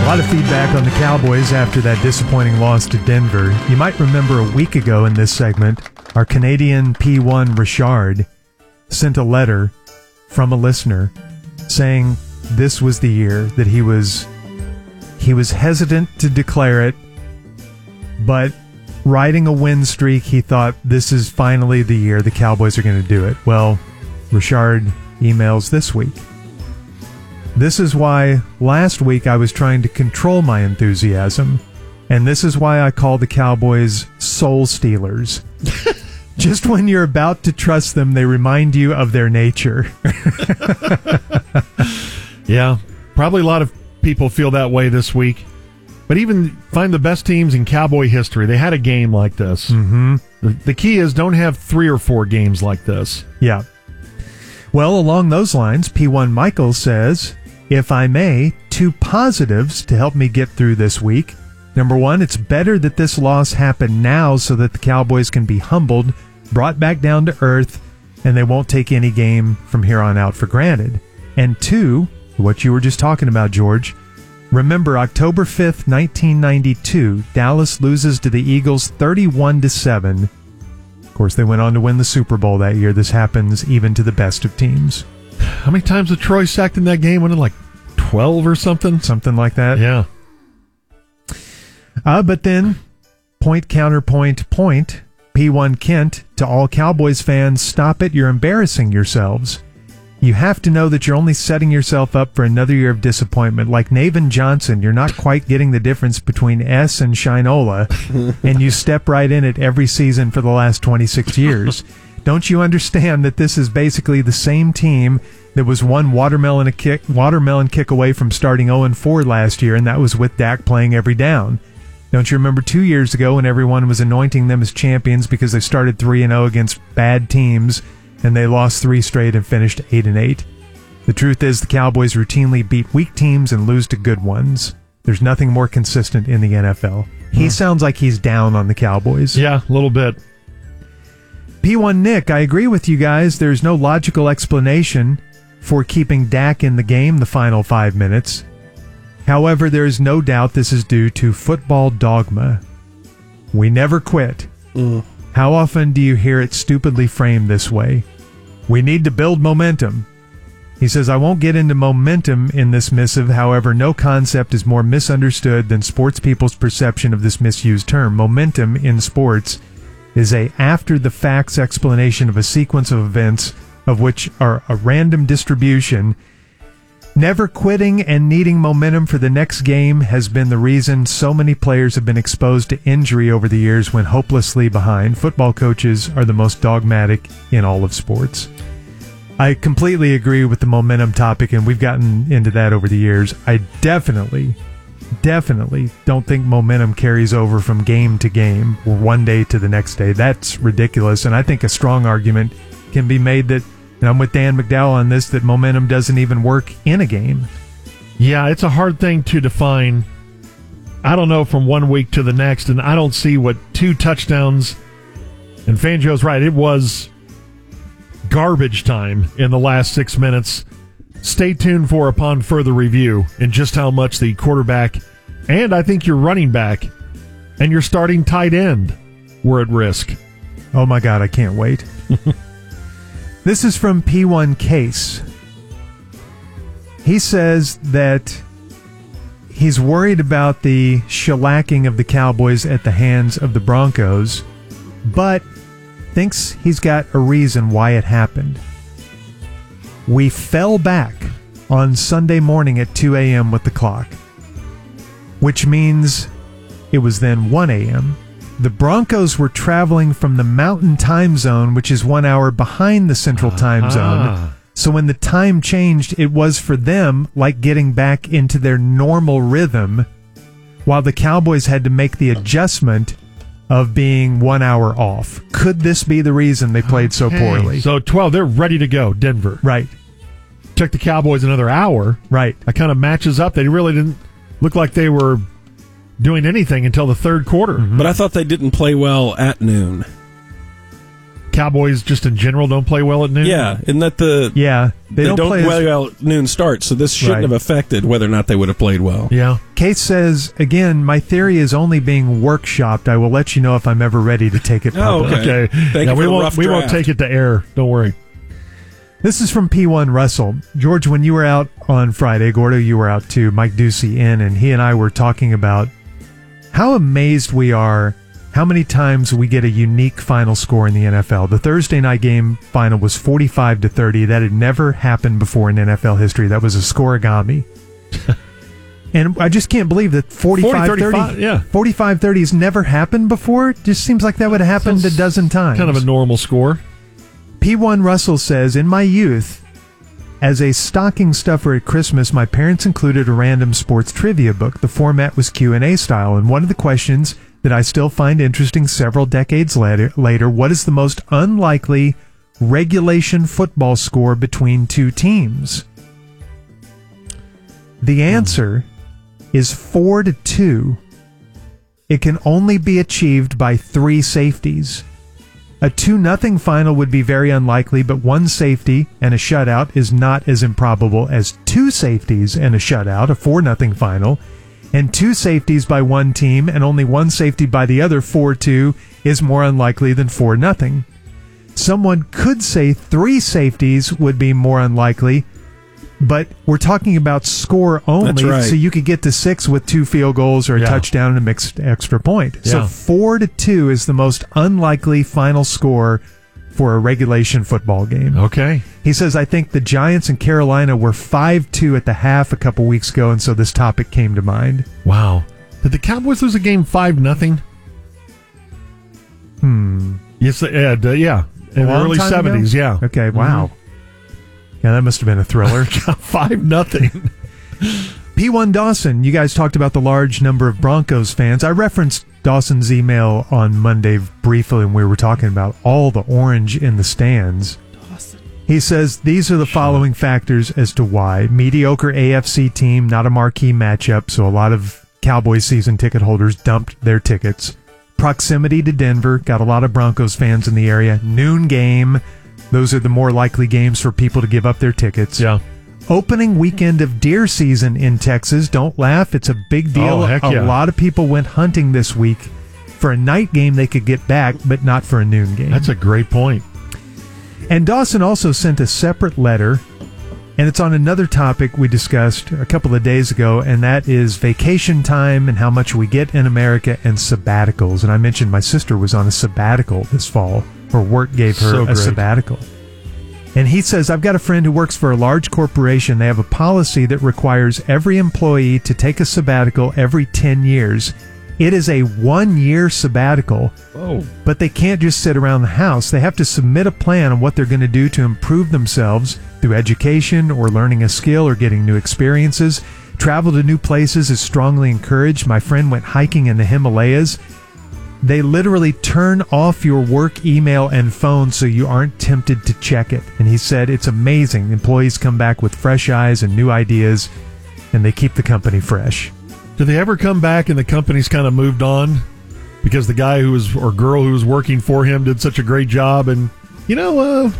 lot of feedback on the Cowboys after that disappointing loss to Denver. You might remember a week ago in this segment, our Canadian P1 Richard sent a letter from a listener saying this was the year that he was hesitant to declare it, but riding a win streak, he thought this is finally the year the Cowboys are going to do it. Well, Richard emails this week. This is why last week I was trying to control my enthusiasm, and this is why I call the Cowboys soul stealers. Just when you're about to trust them, they remind you of their nature. Yeah, probably a lot of people feel that way this week. But even find the best teams in Cowboy history, they had a game like this. Mm-hmm. The key is don't have 3 or 4 games like this. Yeah. Well, along those lines, P1 Michael says, if I may, 2 positives to help me get through this week. Number 1, it's better that this loss happened now so that the Cowboys can be humbled, brought back down to earth, and they won't take any game from here on out for granted. And 2, what you were just talking about, George, remember October 5th, 1992, Dallas loses to the Eagles 31-7. Of course, they went on to win the Super Bowl that year. This happens even to the best of teams. How many times was Troy sacked in that game? Wasn't it like 12 or something? Something like that. Yeah. But then, point, counterpoint, point, P1 Kent, to all Cowboys fans, stop it, you're embarrassing yourselves. You have to know that you're only setting yourself up for another year of disappointment. Like Navin Johnson, you're not quite getting the difference between S and Shinola, and you step right in it every season for the last 26 years. Don't you understand that this is basically the same team that was one watermelon kick away from starting 0-4 last year, and that was with Dak playing every down? Don't you remember 2 years ago when everyone was anointing them as champions because they started 3-0 against bad teams, and they lost 3 straight and finished 8-8? The truth is the Cowboys routinely beat weak teams and lose to good ones. There's nothing more consistent in the NFL. He sounds like he's down on the Cowboys. Yeah, a little bit. P1 Nick, I agree with you guys. There's no logical explanation for keeping Dak in the game the final 5 minutes. However, there is no doubt this is due to football dogma. We never quit. How often do you hear it stupidly framed this way? We need to build momentum. He says, I won't get into momentum in this missive. However, no concept is more misunderstood than sports people's perception of this misused term. Momentum in sports is a after-the-facts explanation of a sequence of events of which are a random distribution. Never quitting and needing momentum for the next game has been the reason so many players have been exposed to injury over the years when hopelessly behind. Football coaches are the most dogmatic in all of sports. I completely agree with the momentum topic, and we've gotten into that over the years. I definitely don't think momentum carries over from game to game or one day to the next day. That's ridiculous, and I think a strong argument can be made that, and I'm with Dan McDowell on this, that momentum doesn't even work in a game. Yeah, it's a hard thing to define. I don't know from one week to the next, and I don't see what 2 touchdowns, and Fangio's right, it was garbage time in the last 6 minutes. Stay tuned for upon further review and just how much the quarterback and I think your running back and your starting tight end were at risk. Oh my God, I can't wait. This is from P1 Case. He says that he's worried about the shellacking of the Cowboys at the hands of the Broncos, but thinks he's got a reason why it happened. We fell back on Sunday morning at 2 a.m. with the clock, which means it was then 1 a.m. The Broncos were traveling from the Mountain Time Zone, which is 1 hour behind the Central Time Zone. So when the time changed, it was for them like getting back into their normal rhythm, while the Cowboys had to make the adjustment of being 1 hour off. Could this be the reason they played so poorly? So 12, they're ready to go, Denver. Right. Took the Cowboys another hour. Right. That kind of matches up. They really didn't look like they were doing anything until the third quarter. But I thought they didn't play well at noon. Cowboys just in general don't play well at noon? Yeah, isn't that the... Yeah. They don't play well at noon start, so this shouldn't have affected whether or not they would have played well. Yeah. Case says, again, my theory is only being workshopped. I will let you know if I'm ever ready to take it public. Okay. Thank you for the rough we won't draft. take it to air. Don't worry. This is from P1 Russell. George, when you were out on Friday, Gordo, you were out too, Mike Ducey in, and he and I were talking about how amazed we are how many times we get a unique final score in the NFL. The Thursday night game final was 45-30. That had never happened before in NFL history. That was a scoregami. And I just can't believe that 45-30 45-30 has never happened before. It just seems like that would have happened a dozen times. Kind of a normal score. P1 Russell says, in my youth, as a stocking stuffer at Christmas, my parents included a random sports trivia book. The format was Q&A style, and one of the questions that I still find interesting several decades later, what is the most unlikely regulation football score between two teams? The answer is 4-2. It can only be achieved by 3 safeties. A 2-0 final would be very unlikely, but 1 safety and a shutout is not as improbable as 2 safeties and a shutout, a 4-0 final, and 2 safeties by one team and only 1 safety by the other, 4-2, is more unlikely than 4-0. Someone could say 3 safeties would be more unlikely, but we're talking about score only, That's right. so you could get to 6 with 2 field goals or a touchdown and a mixed extra point. Yeah. So 4-2 is the most unlikely final score for a regulation football game. Okay. He says, I think the Giants and Carolina were 5-2 at the half a couple weeks ago, and so this topic came to mind. Wow. Did the Cowboys lose a game 5-0? Yes, yeah. In the early 70s, yeah. Okay, wow. Yeah, that must have been a thriller. 5-0. P1 Dawson, you guys talked about the large number of Broncos fans. I referenced Dawson's email on Monday briefly, and we were talking about all the orange in the stands. He says, these are the following factors as to why. Mediocre AFC team, not a marquee matchup, so a lot of Cowboys season ticket holders dumped their tickets. Proximity to Denver, got a lot of Broncos fans in the area. Noon game, those are the more likely games for people to give up their tickets. Yeah. Opening weekend of deer season in Texas. Don't laugh. It's a big deal. Oh, heck yeah. A lot of people went hunting this week for a night game they could get back, but not for a noon game. That's a great point. And Dawson also sent a separate letter, and it's on another topic we discussed a couple of days ago, and that is vacation time and how much we get in America and sabbaticals. And I mentioned my sister was on a sabbatical this fall. Her work gave her a sabbatical. And he says, I've got a friend who works for a large corporation. They have a policy that requires every employee to take a sabbatical every 10 years. It is a 1-year sabbatical, but they can't just sit around the house. They have to submit a plan on what they're going to do to improve themselves through education or learning a skill or getting new experiences. Travel to new places is strongly encouraged. My friend went hiking in the Himalayas. They literally turn off your work email and phone so you aren't tempted to check it. And he said it's amazing. Employees come back with fresh eyes and new ideas, and they keep the company fresh. Do they ever come back and the company's kind of moved on because the guy who was or girl who was working for him did such a great job and, we're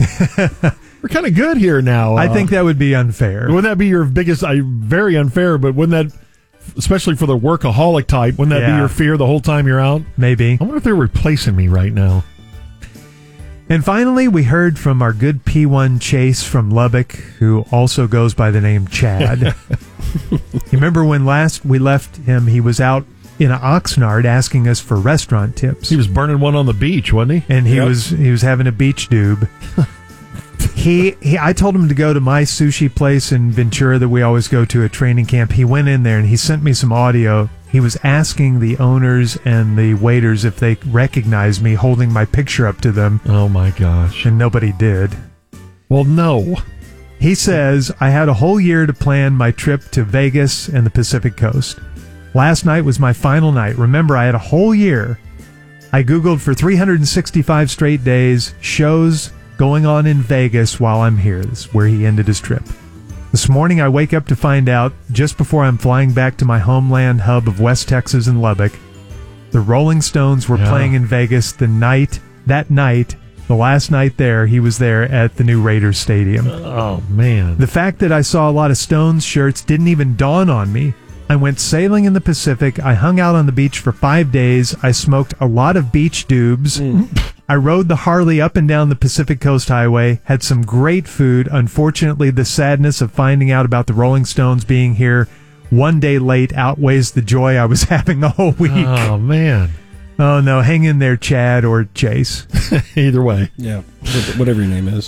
kind of good here now? I think that would be unfair. Wouldn't that be your biggest, very unfair, but wouldn't that, especially for the workaholic type, wouldn't that be your fear the whole time you're out? Maybe. I wonder if they're replacing me right now. And finally, we heard from our good P1 Chase from Lubbock, who also goes by the name Chad. You remember when last we left him, he was out in Oxnard asking us for restaurant tips. He was burning one on the beach, wasn't he? And he was having a beach doob. I told him to go to my sushi place in Ventura that we always go to at training camp. He went in there and he sent me some audio. He was asking the owners and the waiters if they recognized me holding my picture up to them. Oh my gosh. And nobody did. Well, no. He says, I had a whole year to plan my trip to Vegas and the Pacific Coast. Last night was my final night. Remember, I had a whole year. I Googled for 365 straight days, shows going on in Vegas while I'm here. This is where he ended his trip. This morning, I wake up to find out, just before I'm flying back to my homeland hub of West Texas and Lubbock, the Rolling Stones were playing in Vegas that night, The last night there, he was there at the new Raiders Stadium. Oh, man. The fact that I saw a lot of Stones shirts didn't even dawn on me. I went sailing in the Pacific. I hung out on the beach for 5 days. I smoked a lot of beach doobs. I rode the Harley up and down the Pacific Coast Highway, had some great food. Unfortunately, the sadness of finding out about the Rolling Stones being here one day late outweighs the joy I was having the whole week. Oh, man. Oh, no. Hang in there, Chad or Chase. Either way. Yeah, whatever your name is.